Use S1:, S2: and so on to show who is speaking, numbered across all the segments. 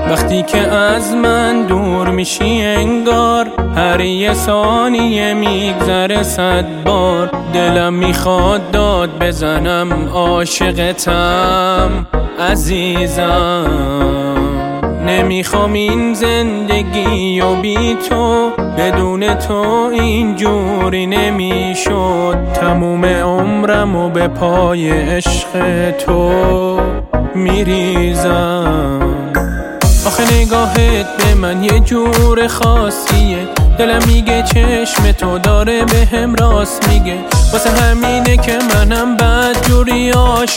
S1: وقتی که از من دور میشی انگار هر یه ثانیه میگذره 100 بار. دلم میخواد داد بزنم عاشقتم عزیزم. نمیخوام این زندگی و بی تو، بدون تو اینجوری نمیشد. تموم عمرمو به پای عشق تو میریزم. آخه نگاهت به من یه جور خاصیه، دلم میگه چشم تو داره به هم راست میگه. واسه همینه که منم بدجوری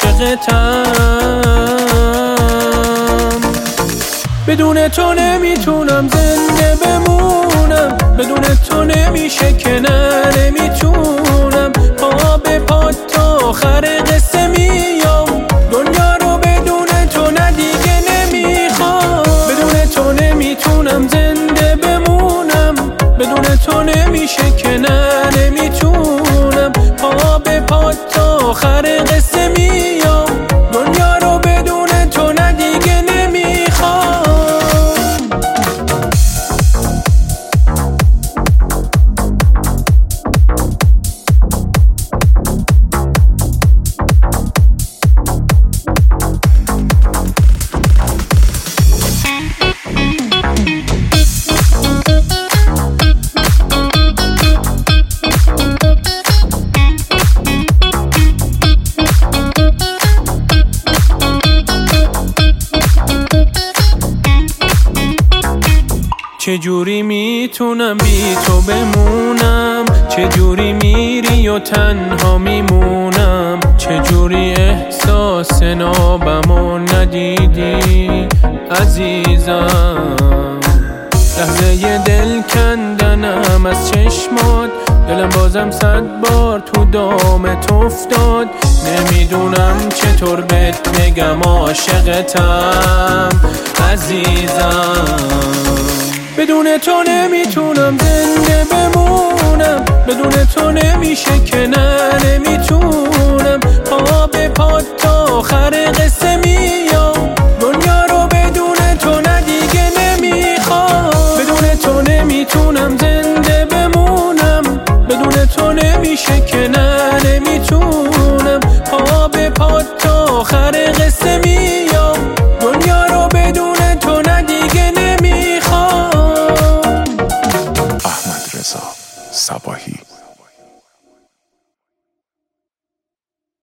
S1: عاشقتم. بدون تو نمیتونم زنده بمونم، بدون تو نمیشه که نمیتونم. پا به پا تا آخر قصه میام، دنیا رو بدون تو دیگه نمیخوام. بدون تو نمیتونم زنده بمونم، بدون تو نمیشه که نمیتونم. پا به پا تا آخر قصه میام، دنیا رو بدون تو دیگه نمیخوام. چجوری میتونم بی تو بمونم؟ چجوری میری و تنها میمونم؟ چجوری احساس نابمو ندیدی عزیزم؟ لحظه دل کندنم از چشمات، دلم بازم 100 بار تو دامت افتاد. نمیدونم چطور بهت بگم عاشقتم عزیزم. بدون تو نمیتونم زنده بمونم، بدون تو نمیشه که نمیتونم. پا به پا تا آخر قصه میام، دنیا رو بدون تو دیگه نمیخوام. بدون تو نمیتونم زنده بمونم، بدون تو نمیشه که نمیتونم. پا به پا تا آخر قصه میام، دنیا رو بدون تو دیگه نمیخوام.
S2: احمد رضا صباحی.